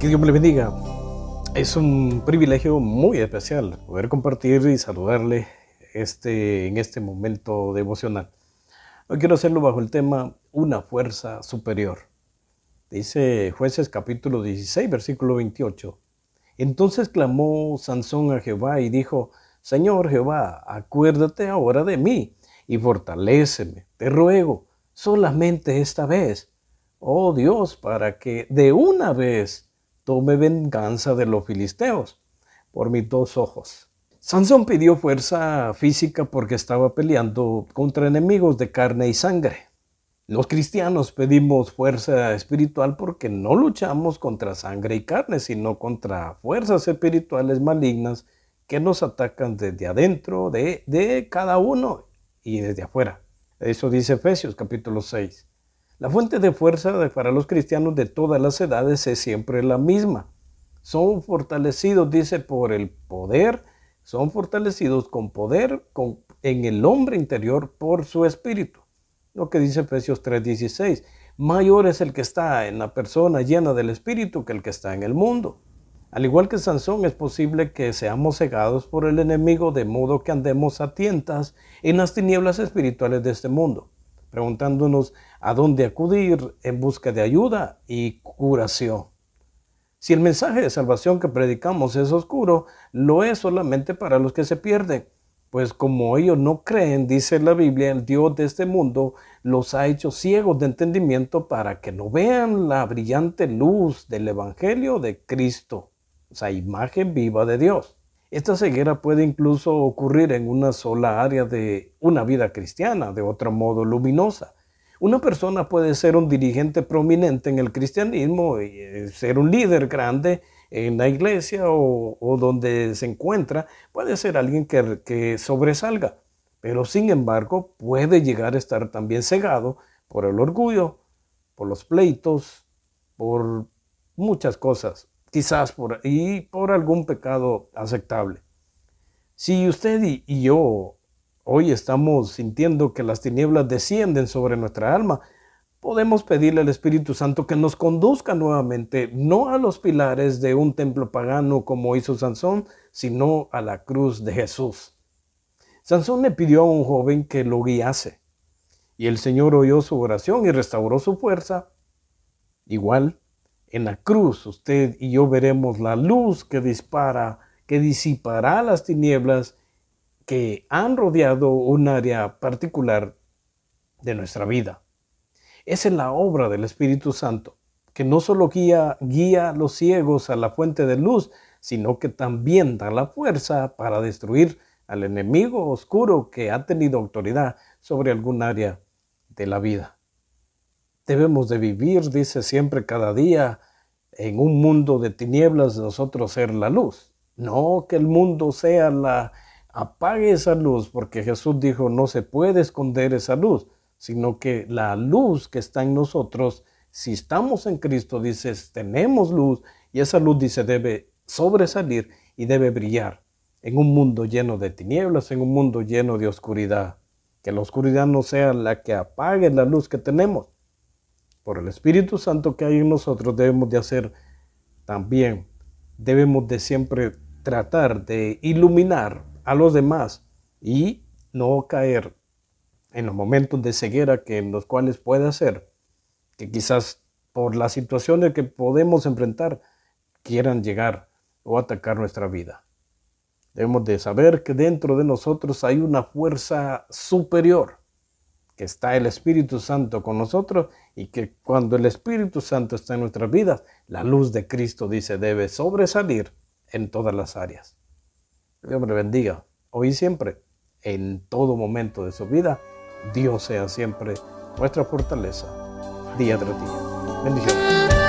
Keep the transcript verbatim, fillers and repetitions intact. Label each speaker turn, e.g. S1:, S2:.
S1: Que Dios me le bendiga. Es un privilegio muy especial poder compartir y saludarle este, en este momento devocional. Hoy quiero hacerlo bajo el tema Una fuerza superior. Dice Jueces capítulo dieciséis, versículo veintiocho. Entonces clamó Sansón a Jehová y dijo: Señor Jehová, acuérdate ahora de mí y fortaléceme, te ruego, solamente esta vez, oh Dios, para que de una vez tome venganza de los filisteos por mis dos ojos. Sansón pidió fuerza física porque estaba peleando contra enemigos de carne y sangre. Los cristianos pedimos fuerza espiritual porque no luchamos contra sangre y carne, sino contra fuerzas espirituales malignas que nos atacan desde adentro de, de cada uno y desde afuera. Eso dice Efesios capítulo seis. La fuente de fuerza para los cristianos de todas las edades es siempre la misma. Son fortalecidos, dice, por el poder, son fortalecidos con poder con, en el hombre interior por su espíritu. Lo que dice Efesios tres dieciséis. Mayor es el que está en la persona llena del espíritu que el que está en el mundo. Al igual que Sansón, es posible que seamos cegados por el enemigo de modo que andemos a tientas en las tinieblas espirituales de este mundo, preguntándonos a dónde acudir en busca de ayuda y curación. Si el mensaje de salvación que predicamos es oscuro, lo es solamente para los que se pierden, pues como ellos no creen, dice la Biblia, el Dios de este mundo los ha hecho ciegos de entendimiento para que no vean la brillante luz del Evangelio de Cristo, esa imagen viva de Dios. Esta ceguera puede incluso ocurrir en una sola área de una vida cristiana, de otro modo luminosa. Una persona puede ser un dirigente prominente en el cristianismo, y ser un líder grande en la iglesia o, o donde se encuentra, puede ser alguien que, que sobresalga, pero sin embargo puede llegar a estar también cegado por el orgullo, por los pleitos, por muchas cosas, quizás por, y por algún pecado aceptable. Si usted y, y yo hoy estamos sintiendo que las tinieblas descienden sobre nuestra alma, podemos pedirle al Espíritu Santo que nos conduzca nuevamente, no a los pilares de un templo pagano como hizo Sansón, sino a la cruz de Jesús. Sansón le pidió a un joven que lo guiase, y el Señor oyó su oración y restauró su fuerza. Igual, en la cruz usted y yo veremos la luz que dispara, que disipará las tinieblas que han rodeado un área particular de nuestra vida. Esa es la obra del Espíritu Santo, que no solo guía, guía a los ciegos a la fuente de luz, sino que también da la fuerza para destruir al enemigo oscuro que ha tenido autoridad sobre algún área de la vida. Debemos de vivir, dice siempre, cada día, en un mundo de tinieblas, nosotros ser la luz. No que el mundo sea la... Apague esa luz, porque Jesús dijo, no se puede esconder esa luz, sino que la luz que está en nosotros, si estamos en Cristo, dice, tenemos luz, y esa luz, dice, debe sobresalir y debe brillar en un mundo lleno de tinieblas, en un mundo lleno de oscuridad. Que la oscuridad no sea la que apague la luz que tenemos. Por el Espíritu Santo que hay en nosotros debemos de hacer también, debemos de siempre tratar de iluminar a los demás y no caer en los momentos de ceguera que en los cuales puede ser que quizás por las situaciones que podemos enfrentar quieran llegar o atacar nuestra vida. Debemos de saber que dentro de nosotros hay una fuerza superior, que está el Espíritu Santo con nosotros y que cuando el Espíritu Santo está en nuestras vidas, la luz de Cristo, dice, debe sobresalir en todas las áreas. Dios me bendiga, hoy y siempre, en todo momento de su vida. Dios sea siempre nuestra fortaleza, día tras día. Bendiciones.